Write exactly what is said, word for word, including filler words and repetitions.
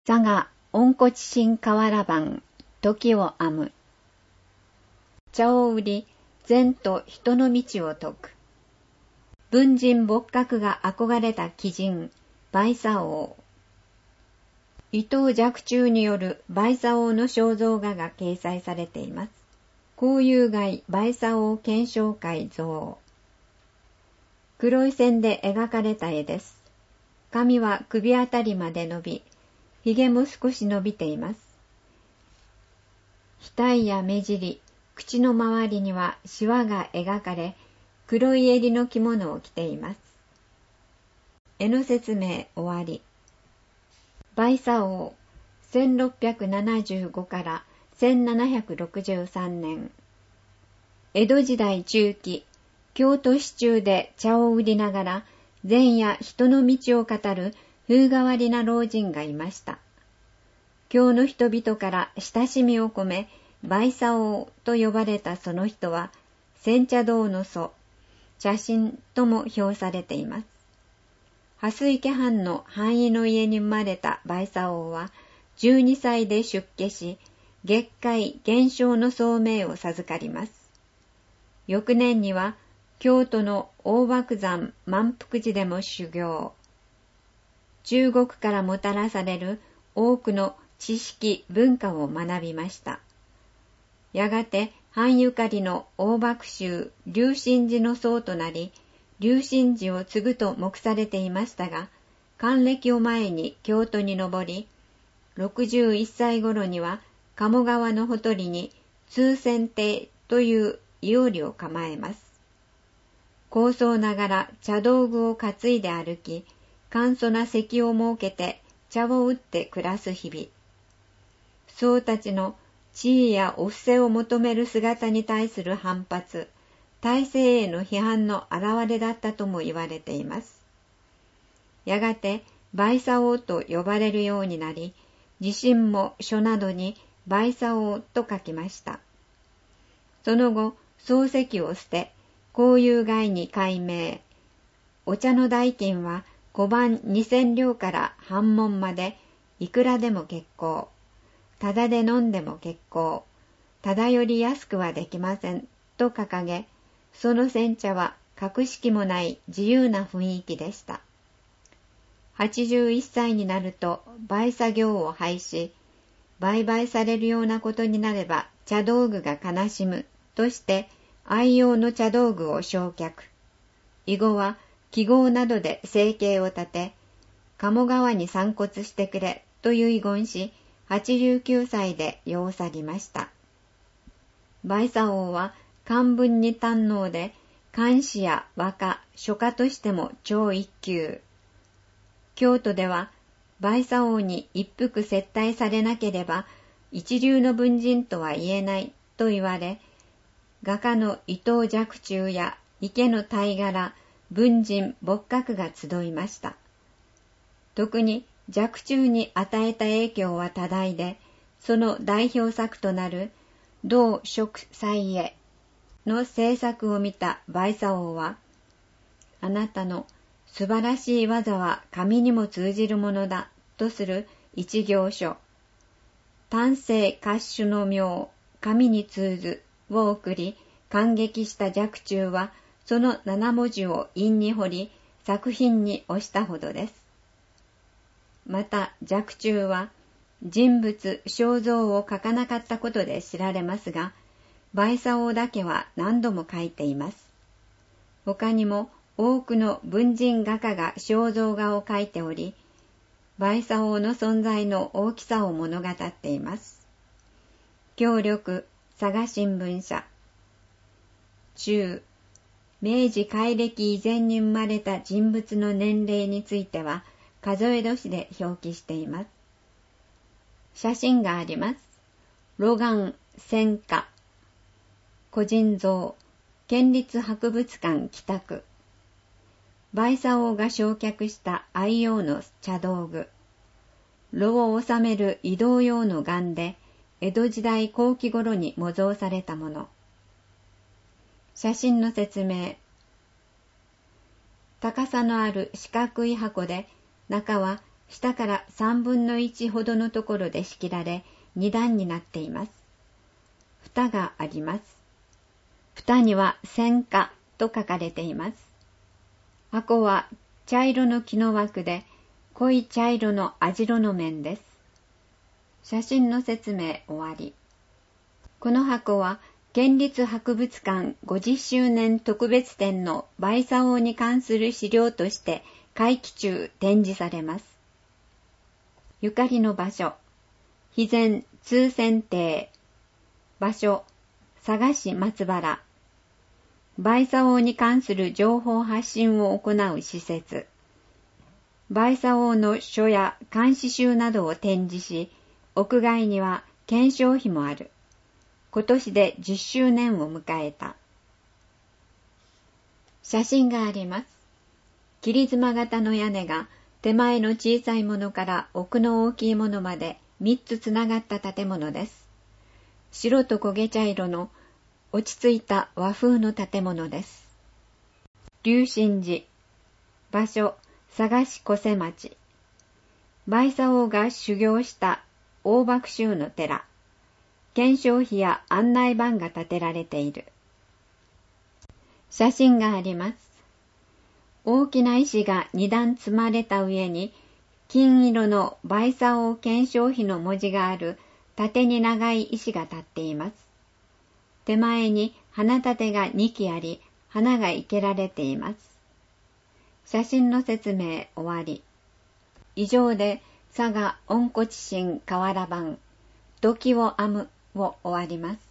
佐賀温故知新河原版時を編む。茶を売り善と人の道を説く。文人墨客が憧れた奇人梅佐王。伊藤若冲による梅佐王の肖像画が掲載されています。交友街梅佐王顕彰会像。黒い線で描かれた絵です。髪は首あたりまで伸び、髭も少し伸びています。額や目尻、口の周りにはシワが描かれ、黒い襟の着物を着ています。絵の説明終わり。梅佐王、せんろっぴゃくななじゅうごからせんななひゃくろくじゅうさんねん。江戸時代中期、京都市中で茶を売りながら、善や人の道を語る風変わりな老人がいました。京の人々から親しみを込め、梅佐王と呼ばれたその人は、煎茶道の祖、茶神とも評されています。蓮池藩の藩医の家に生まれた梅佐王は、じゅうにさいで出家し、月界元正の宗名を授かります。翌年には、京都の大漠山満腹寺でも修行。中国からもたらされる多くの知識文化を学びました。やがて藩ゆかりの大漠州龍神寺の僧となり、龍神寺を継ぐと目されていましたが、還暦を前に京都に上り、ろくじゅういっさい頃には鴨川のほとりに通仙亭といういおりを構えます。高僧ながら茶道具を担いで歩き、簡素な席を設けて茶を打って暮らす日々。僧たちの地位やお布施を求める姿に対する反発、体制への批判の表れだったとも言われています。やがて梅佐王と呼ばれるようになり、自身も書などに梅佐王と書きました。その後、漱石を捨て、交友街に改名。お茶の代金は小判にせんりょうから半文までいくらでも結構。ただで飲んでも結構。ただより安くはできません。と掲げ、その煎茶は格式もない自由な雰囲気でした。はちじゅういっさいになると梅佐業を廃し、売買されるようなことになれば茶道具が悲しむとして愛用の茶道具を焼却。以後は記号などで生計を立て、鴨川に散骨してくれと遺言し、はちじゅうきゅうさいで世を去りました。梅佐王は漢文に堪能で、漢詩や和歌、書家としても超一級。京都では梅佐王に一服接待されなければ一流の文人とは言えないと言われ、画家の伊藤若冲や池の大柄、文人墨客が集いました。特に若冲に与えた影響は多大で、その代表作となる道植祭絵の制作を見た梅佐王は、あなたの素晴らしい技は紙にも通じるものだとする一行書、丹精褐種の妙、紙に通ずを送り、感激した若冲はその七文字を印に彫り、作品に押したほどです。また若冲は人物肖像を描かなかったことで知られますが、梅佐王だけは何度も描いています。他にも多くの文人画家が肖像画を描いており、梅佐王の存在の大きさを物語っています。協力佐賀新聞社。中、明治改暦以前に生まれた人物の年齢については数え年で表記しています。写真があります。露岩千家、個人像、県立博物館北区。梅佐王が焼却した愛用の茶道具。炉を収める移動用の雁で、江戸時代後期頃に模造されたもの。写真の説明。高さのある四角い箱で、中は下から三分の一ほどのところで仕切られ、二段になっています。蓋があります。蓋には戦果と書かれています。箱は茶色の木の枠で、濃い茶色の網代の面です。写真の説明終わり。この箱は、県立博物館ごじゅっしゅうねん特別展の梅砂王に関する資料として会期中展示されます。ゆかりの場所、肥前通泉亭。場所、佐賀市松原。梅砂王に関する情報発信を行う施設。梅砂王の書や漢詩集などを展示し、屋外には顕彰碑もある。今年でじゅっしゅうねんを迎えた。写真があります。切妻型の屋根が手前の小さいものから奥の大きいものまでみっつつながった建物です。白と焦げ茶色の落ち着いた和風の建物です。龍神寺。場所、佐賀市小瀬町。梅砂王が修行した大瀑宗の寺。顕彰碑や案内板が建てられている。写真があります。大きな石が二段積まれた上に、金色の梅砂王顕彰碑の文字がある縦に長い石が立っています。手前に花立てがにきあり、花が生けられています。写真の説明終わり。以上で佐賀温故知新河原版土器を編むを終わります。